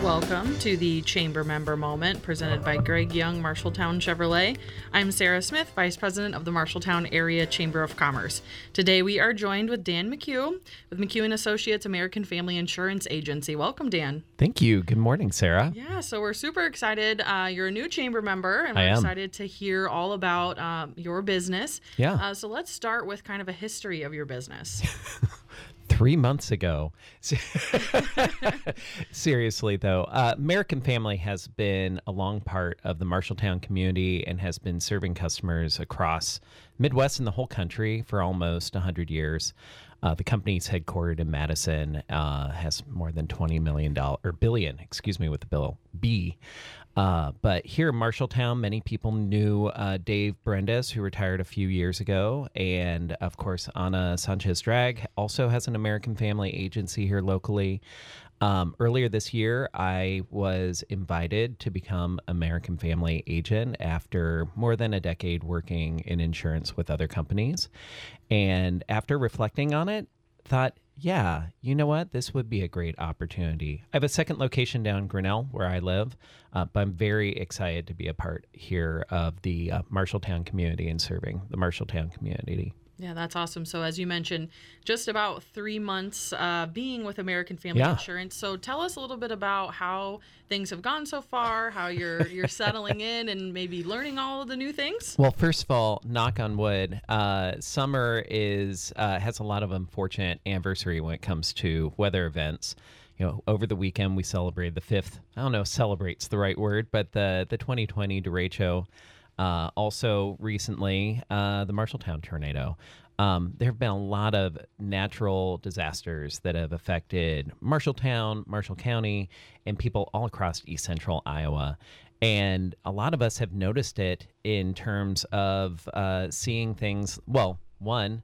Welcome to the Chamber Member Moment presented by Greg Young, Marshalltown Chevrolet. I'm Sarah Smith, Vice President of the Marshalltown Area Chamber of Commerce. Today we are joined with Dan McHugh with McHugh & Associates American Family Insurance Agency. Welcome, Dan. Thank you. Good morning, Sarah. Yeah, so we're super excited. You're a new chamber member, and I we're am. excited to hear all about your business. Yeah. So let's start with kind of a history of your business. 3 months ago. Seriously, though, American Family has been a long part of the Marshalltown community and has been serving customers across Midwest and the whole country for almost 100 years. The company's headquartered in Madison, has more than $20 billion, with the bill B. But here in Marshalltown, many people knew Dave Brendes, who retired a few years ago. And of course, Ana Sanchez Drag also has an American Family agency here locally. Earlier this year, I was invited to become American Family agent after more than a decade working in insurance with other companies. And after reflecting on it, thought, yeah, you know what? This would be a great opportunity. I have a second location down in Grinnell where I live, but I'm very excited to be a part here of the Marshalltown community and serving the Marshalltown community. Yeah, that's awesome. So as you mentioned, just about 3 months being with American Family Insurance. So tell us a little bit about how things have gone so far, how you're settling in and maybe learning all of the new things. Well, first of all, knock on wood, summer has a lot of unfortunate anniversary when it comes to weather events. You know, over the weekend we celebrated the 5th. I don't know if celebrate's the right word, but the 2020 derecho. Also recently, the Marshalltown tornado. There have been a lot of natural disasters that have affected Marshalltown, Marshall County, and people all across East Central Iowa. And a lot of us have noticed it in terms of seeing things, well, one,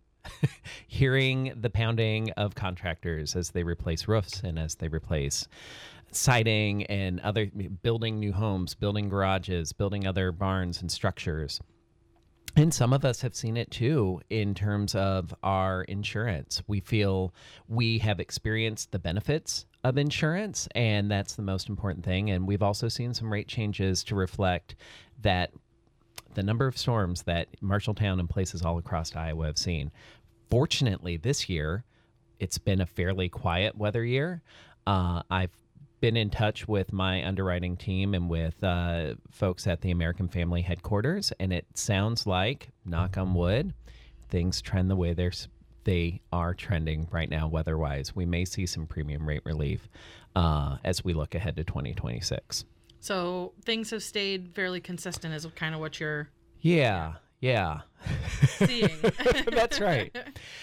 hearing the pounding of contractors as they replace roofs and as they replace siding and other building new homes, building garages, building other barns and structures. And some of us have seen it too in terms of our insurance. We feel we have experienced the benefits of insurance, and that's the most important thing. And we've also seen some rate changes to reflect that the number of storms that Marshalltown and places all across Iowa have seen. Fortunately, this year, it's been a fairly quiet weather year. I've been in touch with my underwriting team and with folks at the American Family headquarters, and it sounds like, knock on wood, things trend the way they are trending right now weather-wise. We may see some premium rate relief as we look ahead to 2026. So things have stayed fairly consistent is kind of what you're Yeah. seeing. That's right.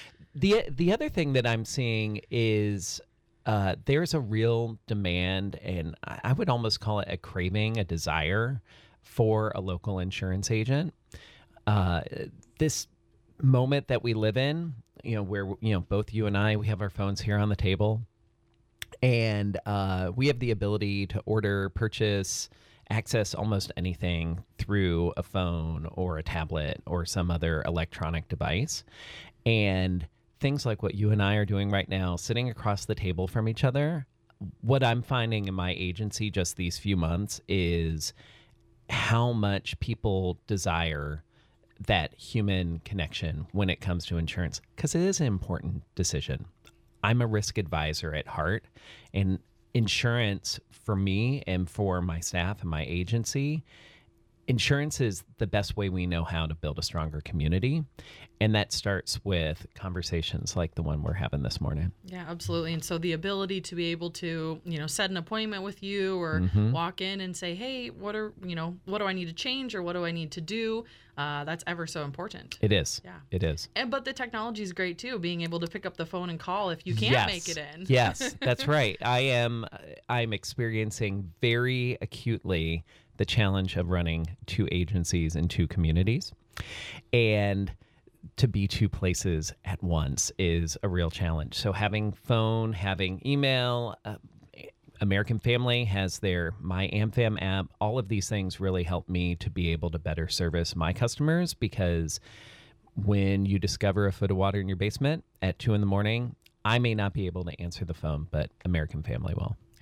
The other thing that I'm seeing is there's a real demand, and I would almost call it a craving, a desire for a local insurance agent. This moment that we live in, where, both you and I, we have our phones here on the table, and we have the ability to order, purchase, access almost anything through a phone or a tablet or some other electronic device. And things like what you and I are doing right now, sitting across the table from each other, what I'm finding in my agency just these few months is how much people desire that human connection when it comes to insurance, because it is an important decision. I'm a risk advisor at heart, and insurance for me and for my staff and my agency, insurance is the best way we know how to build a stronger community. And that starts with conversations like the one we're having this morning. Yeah, absolutely. And so the ability to be able to, set an appointment with you or walk in and say, hey, what do I need to change or what do I need to do? That's ever so important. It is. Yeah. It is. But the technology is great too, being able to pick up the phone and call if you can't make it in. Yes, that's right. I'm experiencing very acutely the challenge of running two agencies and two communities. And to be two places at once is a real challenge. So having phone, having email, American Family has their My AmFam app. All of these things really help me to be able to better service my customers, because when you discover a foot of water in your basement at 2 a.m, I may not be able to answer the phone, but American Family will. Yeah,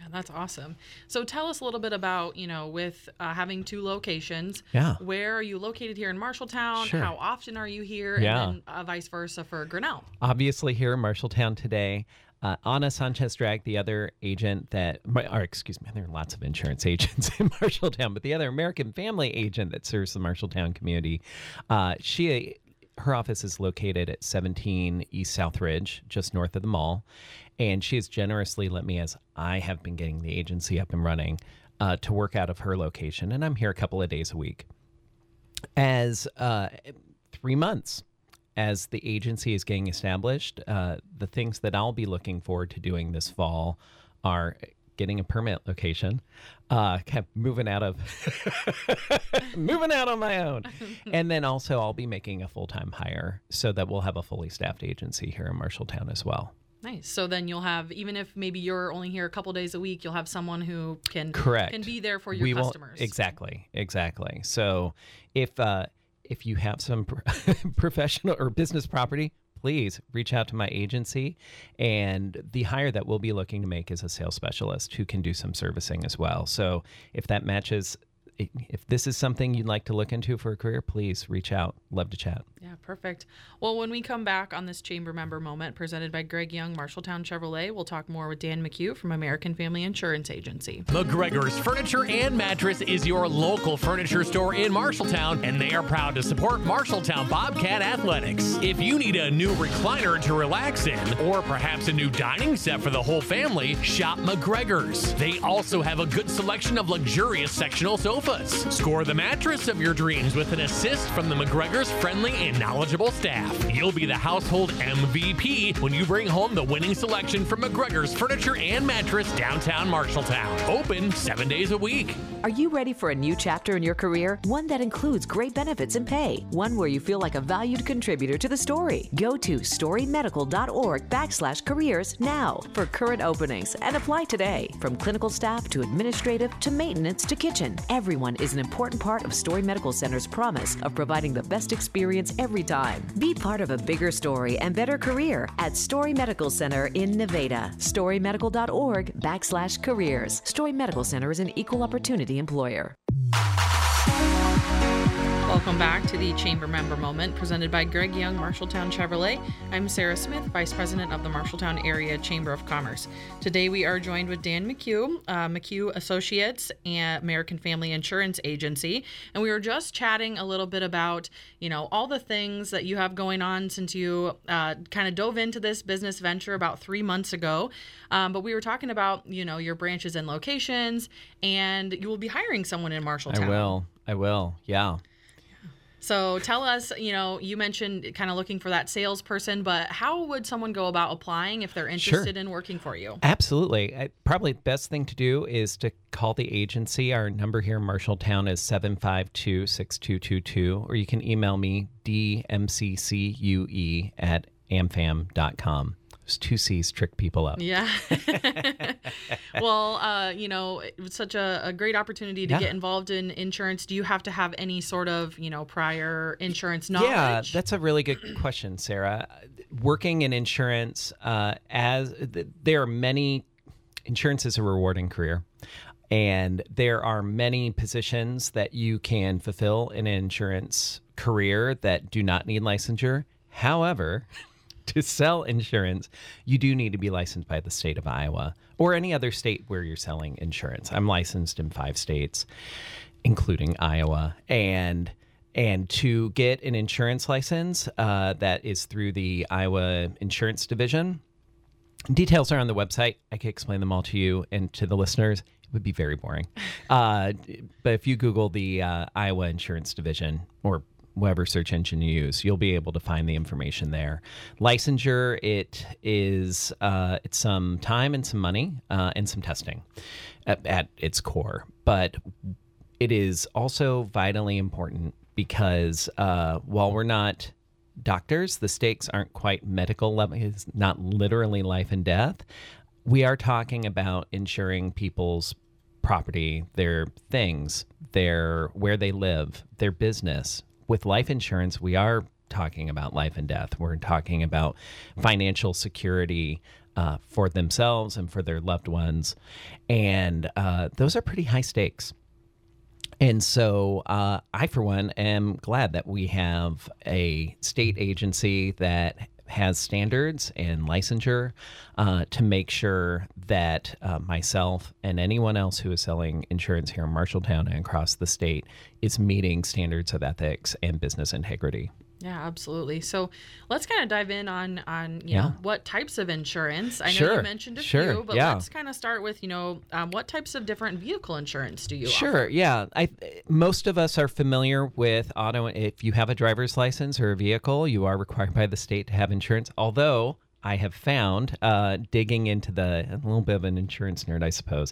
that's awesome. So tell us a little bit about, with having 2 locations. Yeah. Where are you located here in Marshalltown? Sure. How often are you here? Yeah. And then vice versa for Grinnell. Obviously here in Marshalltown today. Ana Sanchez Drag, the other agent there are lots of insurance agents in Marshalltown, but the other American Family agent that serves the Marshalltown community, her office is located at 17 East Southridge, just north of the mall. And she has generously let me, as I have been getting the agency up and running, to work out of her location. And I'm here a couple of days a week. As 3 months, as the agency is getting established, the things that I'll be looking forward to doing this fall are getting a permanent location, kept moving out on my own. And then also I'll be making a full-time hire so that we'll have a fully staffed agency here in Marshalltown as well. Nice. So then you'll have, even if maybe you're only here a couple days a week, you'll have someone who can be there for your customers. Exactly. So if you have some professional or business property, please reach out to my agency. And the hire that we'll be looking to make is a sales specialist who can do some servicing as well. So if that matches, if this is something you'd like to look into for a career, please reach out. Love to chat. Yeah, perfect. Well, when we come back on this Chamber Member Moment presented by Greg Young, Marshalltown Chevrolet, we'll talk more with Dan McHugh from American Family Insurance Agency. McGregor's Furniture and Mattress is your local furniture store in Marshalltown, and they are proud to support Marshalltown Bobcat Athletics. If you need a new recliner to relax in, or perhaps a new dining set for the whole family, shop McGregor's. They also have a good selection of luxurious sectional sofas. Score the mattress of your dreams with an assist from the McGregor's friendly and knowledgeable staff. You'll be the household MVP when you bring home the winning selection from McGregor's Furniture and Mattress downtown Marshalltown. Open 7 days a week. Are you ready for a new chapter in your career? One that includes great benefits and pay. One where you feel like a valued contributor to the story. Go to storymedical.org/careers now for current openings and apply today. From clinical staff to administrative to maintenance to kitchen, everyone is an important part of Story Medical Center's promise of providing the best experience every time. Be part of a bigger story and better career at Story Medical Center in Nevada. storymedical.org/careers. Story Medical Center is an equal opportunity employer. Welcome back to the Chamber Member Moment presented by Greg Young, Marshalltown Chevrolet. I'm Sarah Smith, Vice President of the Marshalltown Area Chamber of Commerce. Today we are joined with Dan McHugh, McHugh Associates and American Family Insurance Agency. And we were just chatting a little bit about, all the things that you have going on since you kind of dove into this business venture about 3 months ago. But we were talking about, your branches and locations, and you will be hiring someone in Marshalltown. I will. Yeah. So tell us, you mentioned kind of looking for that salesperson, but how would someone go about applying if they're interested in working for you? Absolutely. Probably the best thing to do is to call the agency. Our number here in Marshalltown is 752-6222, or you can email me, dmccue@amfam.com. Those 2 C's trick people up. Yeah. Well, it was such a great opportunity to get involved in insurance. Do you have to have any sort of, prior insurance knowledge? Yeah, that's a really good question, Sarah. Working in insurance, there are many, insurance is a rewarding career. And there are many positions that you can fulfill in an insurance career that do not need licensure. However, to sell insurance, you do need to be licensed by the state of Iowa or any other state where you're selling insurance. I'm licensed in 5 states, including Iowa. And to get an insurance license that is through the Iowa Insurance Division, details are on the website. I can explain them all to you and to the listeners. It would be very boring. But if you Google the Iowa Insurance Division or whatever search engine you use, you'll be able to find the information there. Licensure, it's some time and some money and some testing at its core. But it is also vitally important because while we're not doctors, the stakes aren't quite medical level. It's not literally life and death. We are talking about insuring people's property, their things, where they live, their business. With life insurance, we are talking about life and death. We're talking about financial security for themselves and for their loved ones. And those are pretty high stakes. And so I, for one, am glad that we have a state agency that has standards and licensure to make sure that myself and anyone else who is selling insurance here in Marshalltown and across the state is meeting standards of ethics and business integrity. Yeah, absolutely. So let's kind of dive in on you know, what types of insurance. I know you mentioned a few, but let's kind of start with, what types of different vehicle insurance do you offer? Yeah. Most of us are familiar with auto. If you have a driver's license or a vehicle, you are required by the state to have insurance. Although I have found, digging into a little bit of an insurance nerd, I suppose,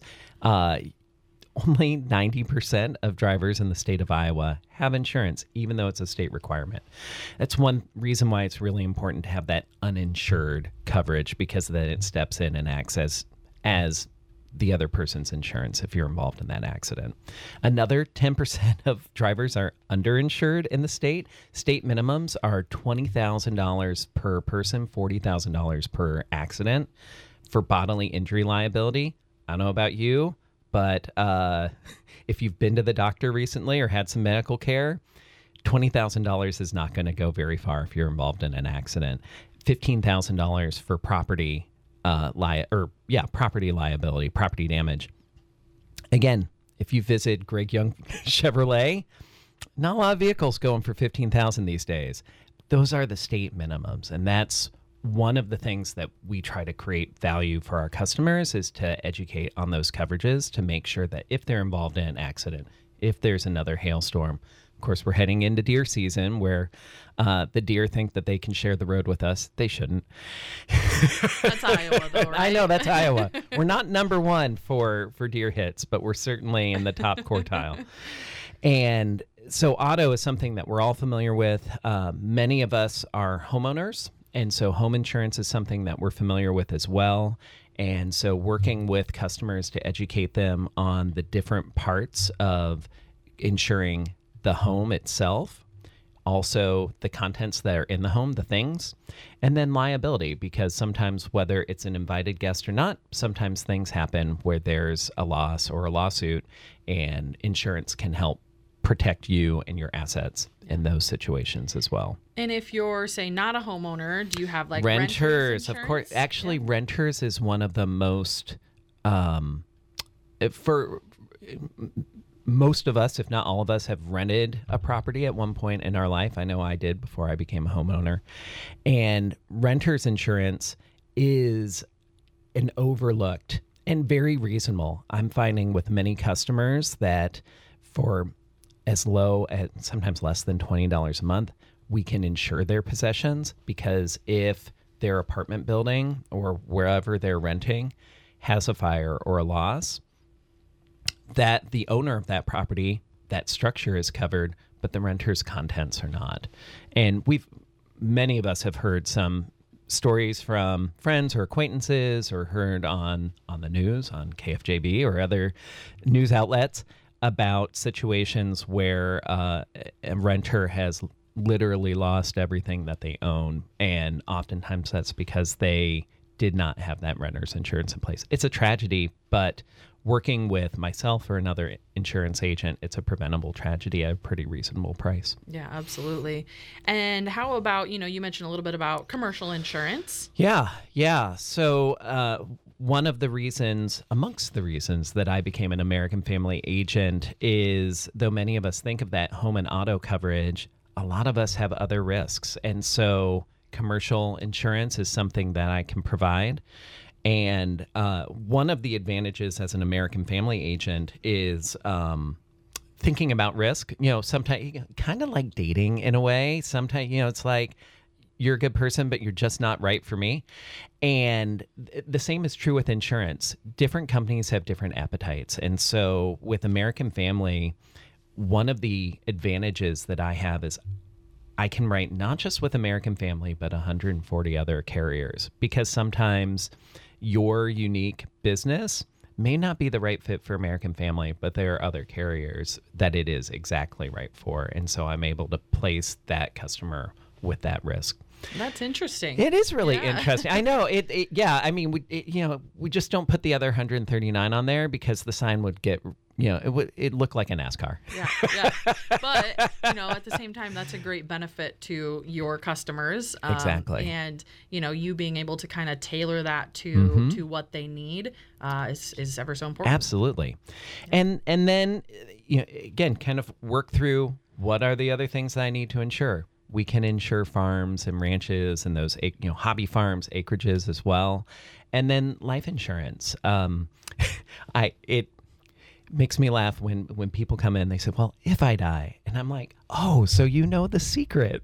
only 90% of drivers in the state of Iowa have insurance, even though it's a state requirement. That's one reason why it's really important to have that uninsured coverage, because then it steps in and acts as the other person's insurance if you're involved in that accident. Another 10% of drivers are underinsured in the state. State minimums are $20,000 per person, $40,000 per accident for bodily injury liability. I don't know about you, but if you've been to the doctor recently or had some medical care, $20,000 is not going to go very far if you're involved in an accident. $15,000 for property property liability, property damage. Again, if you visit Greg Young Chevrolet, not a lot of vehicles going for $15,000 these days. Those are the state minimums, and that's one of the things that we try to create value for our customers is to educate on those coverages to make sure that if they're involved in an accident, if there's another hailstorm, of course, we're heading into deer season where the deer think that they can share the road with us. They shouldn't. That's Iowa, though, right? I know, that's Iowa. We're not number one for deer hits, but we're certainly in the top quartile. And so auto is something that we're all familiar with. Many of us are homeowners. And so home insurance is something that we're familiar with as well. And so working with customers to educate them on the different parts of insuring the home itself, also the contents that are in the home, the things, and then liability, because sometimes whether it's an invited guest or not, sometimes things happen where there's a loss or a lawsuit, and insurance can help protect you and your assets in those situations as well. And if you're, say, not a homeowner, do you have like renters? Of insurance? course. Actually, renters is one of the most, for most of us, if not all of us, have rented a property at one point in our life. I know I did before I became a homeowner. And renters insurance is an overlooked and very reasonable. I'm finding with many customers that for as low as sometimes less than $20 a month, we can insure their possessions, because if their apartment building or wherever they're renting has a fire or a loss, that the owner of that property, that structure is covered, but the renter's contents are not. And many of us have heard some stories from friends or acquaintances or heard on the news, on KFJB or other news outlets, about situations where a renter has literally lost everything that they own. And oftentimes that's because they did not have that renter's insurance in place. It's a tragedy, but working with myself or another insurance agent, it's a preventable tragedy at a pretty reasonable price. Yeah, absolutely. And how about, you mentioned a little bit about commercial insurance. Yeah. So one of the reasons, amongst the reasons that I became an American Family agent is, though many of us think of that home and auto coverage, a lot of us have other risks. And so commercial insurance is something that I can provide. And one of the advantages as an American Family agent is thinking about risk. Sometimes kind of like dating in a way. Sometimes, it's like, you're a good person, but you're just not right for me. And the same is true with insurance. Different companies have different appetites. And so with American Family, one of the advantages that I have is I can write not just with American Family, but 140 other carriers, because sometimes your unique business may not be the right fit for American Family, but there are other carriers that it is exactly right for. And so I'm able to place that customer with that risk. That's interesting. It is really interesting. I know it. Yeah. I mean, we just don't put the other 139 on there because the sign would get, it look like a NASCAR. Yeah. But, at the same time, that's a great benefit to your customers. Exactly. And, you being able to kind of tailor that to what they need is ever so important. Absolutely. And then, again, kind of work through what are the other things that I need to insure. We can insure farms and ranches and those, hobby farms, acreages as well. And then life insurance. It makes me laugh when people come in, they say, well, if I die. And I'm like, oh, so you know the secret.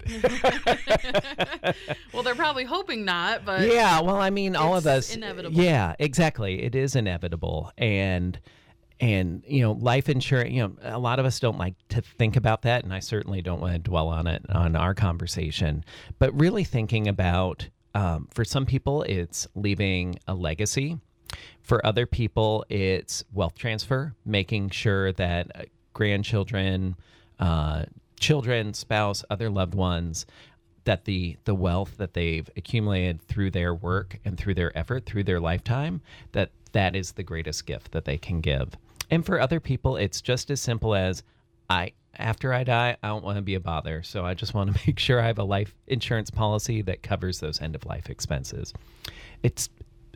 Well, they're probably hoping not, but yeah, well, I mean, all of us. Inevitable. Yeah, exactly. It is inevitable. And life insurance, a lot of us don't like to think about that, and I certainly don't want to dwell on it on our conversation. But really thinking about, for some people, it's leaving a legacy. For other people, it's wealth transfer, making sure that grandchildren, children, spouse, other loved ones, that the wealth that they've accumulated through their work and through their effort, through their lifetime, that is the greatest gift that they can give. And for other people, it's just as simple as, after I die, I don't want to be a bother. So I just want to make sure I have a life insurance policy that covers those end-of-life expenses. It's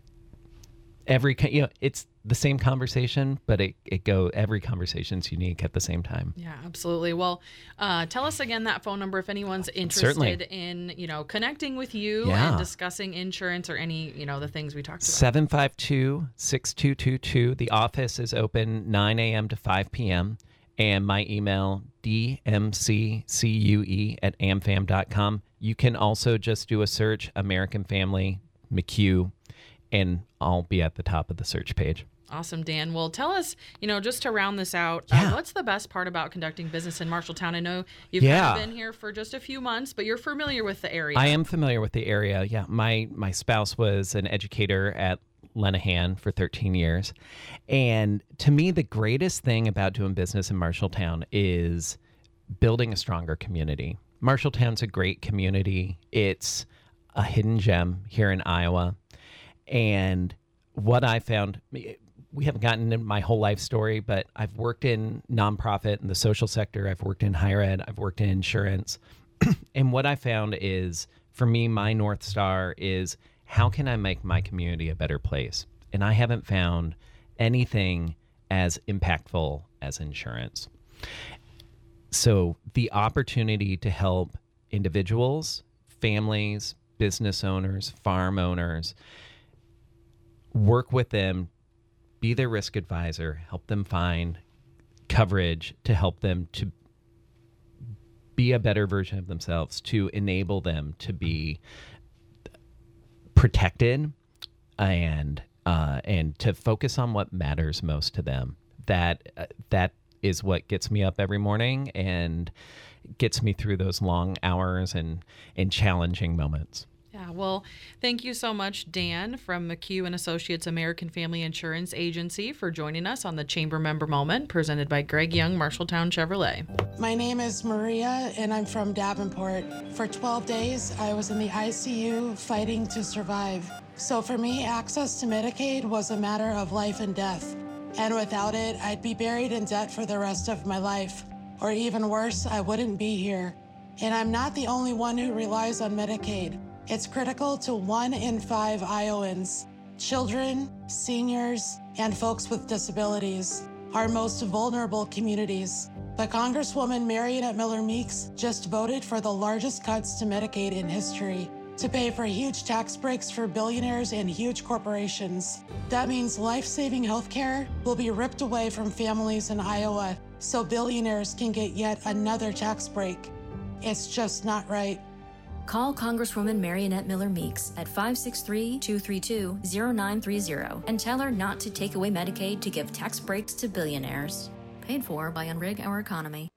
it's the same conversation, but every conversation's unique at the same time. Yeah, absolutely. Well, tell us again that phone number if anyone's interested in, connecting with you and discussing insurance or any, the things we talked about. 752-6222. The office is open 9 a.m. to 5 p.m. And my email, dmccue@amfam.com. You can also just do a search, American Family McHugh, and I'll be at the top of the search page. Awesome, Dan. Well, tell us, just to round this out, what's the best part about conducting business in Marshalltown? I know you've kind of been here for just a few months, but you're familiar with the area. I am familiar with the area. Yeah, my spouse was an educator at Lenahan for 13 years. And to me, the greatest thing about doing business in Marshalltown is building a stronger community. Marshalltown's a great community. It's a hidden gem here in Iowa. And what I found, we haven't gotten into my whole life story, but I've worked in nonprofit and the social sector. I've worked in higher ed. I've worked in insurance. And what I found is, for me, my North Star is, how can I make my community a better place? And I haven't found anything as impactful as insurance. So the opportunity to help individuals, families, business owners, farm owners, work with them, be their risk advisor, help them find coverage to help them to be a better version of themselves, to enable them to be protected and to focus on what matters most to them. That is what gets me up every morning and gets me through those long hours and challenging moments. Yeah, well, thank you so much, Dan, from McHugh & Associates American Family Insurance Agency, for joining us on the Chamber Member Moment, presented by Greg Young, Marshalltown Chevrolet. My name is Maria, and I'm from Davenport. For 12 days, I was in the ICU fighting to survive. So for me, access to Medicaid was a matter of life and death. And without it, I'd be buried in debt for the rest of my life. Or even worse, I wouldn't be here. And I'm not the only one who relies on Medicaid. It's critical to 1 in 5 Iowans. Children, seniors, and folks with disabilities, our most vulnerable communities. But Congresswoman Marionette Miller Meeks just voted for the largest cuts to Medicaid in history, to pay for huge tax breaks for billionaires and huge corporations. That means life-saving healthcare will be ripped away from families in Iowa so billionaires can get yet another tax break. It's just not right. Call Congresswoman Marionette Miller Meeks at 563-232-0930 and tell her not to take away Medicaid to give tax breaks to billionaires. Paid for by Unrig Our Economy.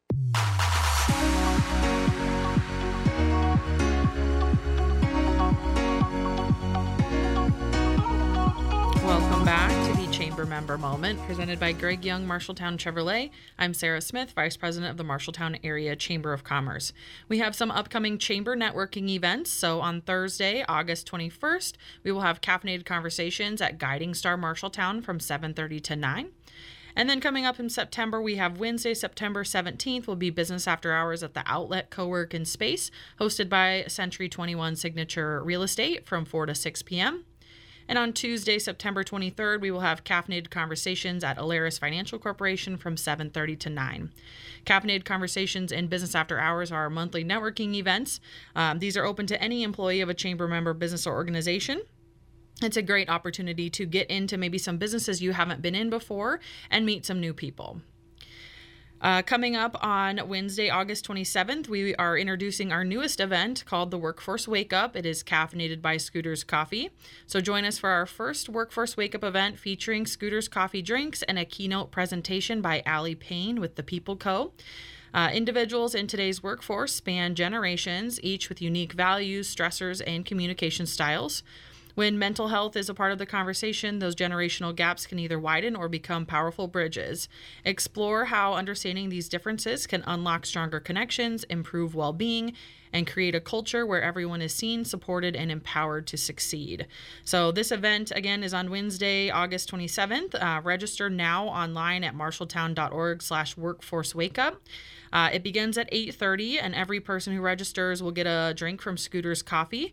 Welcome back to the Chamber Chamber Member Moment, presented by Greg Young, Marshalltown Chevrolet. I'm Sarah Smith, Vice President of the Marshalltown Area Chamber of Commerce. We have some upcoming chamber networking events. So on Thursday, August 21st, we will have caffeinated conversations at Guiding Star Marshalltown from 7:30 to 9. And then coming up in September, we have Wednesday, September 17th, will be Business After Hours at the Outlet Co-work and Space, hosted by Century 21 Signature Real Estate from 4 to 6 p.m. And on Tuesday, September 23rd, we will have Caffeinated Conversations at Alaris Financial Corporation from 7:30 to 9. Caffeinated Conversations and Business After Hours are our monthly networking events. These are open to any employee of a chamber member business or organization. It's a great opportunity to get into maybe some businesses you haven't been in before and meet some new people. Coming up on Wednesday, August 27th, we are introducing our newest event called the Workforce Wake Up. It is caffeinated by Scooters Coffee. So join us for our first Workforce Wake Up event featuring Scooters Coffee drinks and a keynote presentation by Allie Payne with The People Co. Individuals in today's workforce span generations, each with unique values, stressors, and communication styles. When mental health is a part of the conversation, those generational gaps can either widen or become powerful bridges. Explore how understanding these differences can unlock stronger connections, improve well-being, and create a culture where everyone is seen, supported, and empowered to succeed. So this event, again, is on Wednesday, August 27th. Register now online at marshalltown.org/workforcewakeup. It begins at 8:30, and every person who registers will get a drink from Scooters Coffee,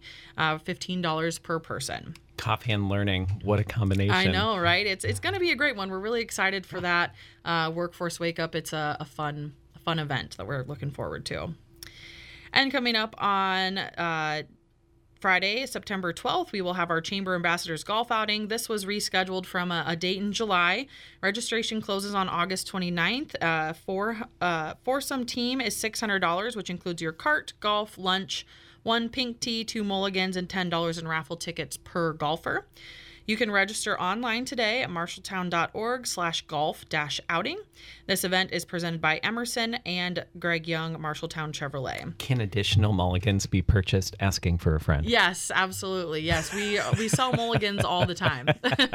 $15 per person. Coffee and learning, what a combination. I know, right? It's going to be a great one. We're really excited for that Workforce Wake Up. It's a fun event that we're looking forward to. And coming up on Friday, September 12th, we will have our Chamber Ambassadors Golf Outing. This was rescheduled from a date in July. Registration closes on August 29th. Foursome team is $600, which includes your cart, golf, lunch, 1 pink tee, 2 mulligans, and $10 in raffle tickets per golfer. You can register online today at marshalltown.org/golf-outing. This event is presented by Emerson and Greg Young, Marshalltown Chevrolet. Can additional mulligans be purchased? Asking for a friend. Yes, absolutely. Yes, we sell mulligans all the time.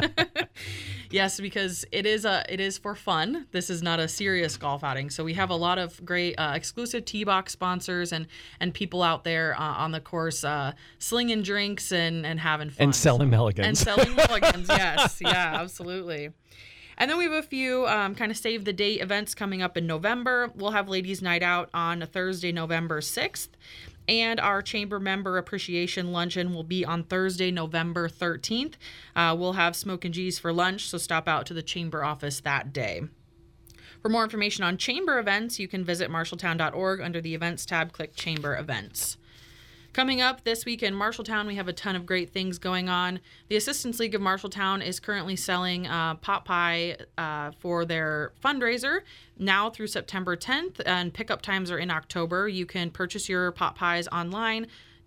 Yes, because it is for fun. This is not a serious golf outing. So we have a lot of great exclusive tee box sponsors and people out there on the course slinging drinks and having fun. And selling mulligans. And selling mulligans, yes. Yeah, absolutely. And then we have a few kind of save the date events coming up in November. We'll have Ladies Night Out on Thursday, November 6th. And our Chamber Member Appreciation Luncheon will be on Thursday, November 13th. We'll have Smoke and G's for lunch, so stop out to the Chamber office that day. For more information on Chamber events, you can visit marshalltown.org. Under the Events tab, click Chamber Events. Coming up this week in Marshalltown, we have a ton of great things going on. The Assistance League of Marshalltown is currently selling pot pie for their fundraiser now through September 10th, and pickup times are in October. You can purchase your pot pies online,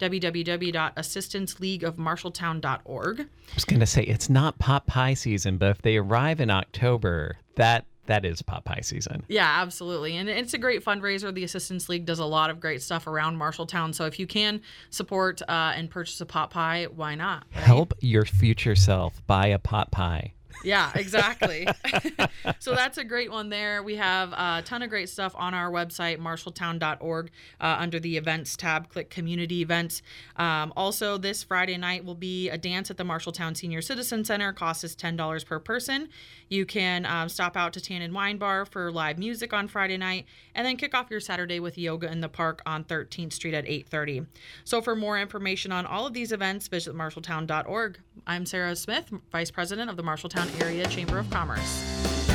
www.assistanceleagueofmarshalltown.org. I was going to say, it's not pot pie season, but if they arrive in October, that is pot pie season. Yeah, absolutely. And it's a great fundraiser. The Assistance League does a lot of great stuff around Marshalltown. So if you can support and purchase a pot pie, why not? Right? Help your future self buy a pot pie. Yeah, exactly. So that's a great one there. We have a ton of great stuff on our website, marshalltown.org. Under the Events tab, click Community Events. Also, this Friday night will be a dance at the Marshalltown Senior Citizen Center. Cost is $10 per person. You can stop out to Tannin Wine Bar for live music on Friday night, and then kick off your Saturday with yoga in the park on 13th Street at 8:30. So for more information on all of these events, visit marshalltown.org. I'm Sarah Smith, Vice President of the Marshalltown Area Chamber of Commerce.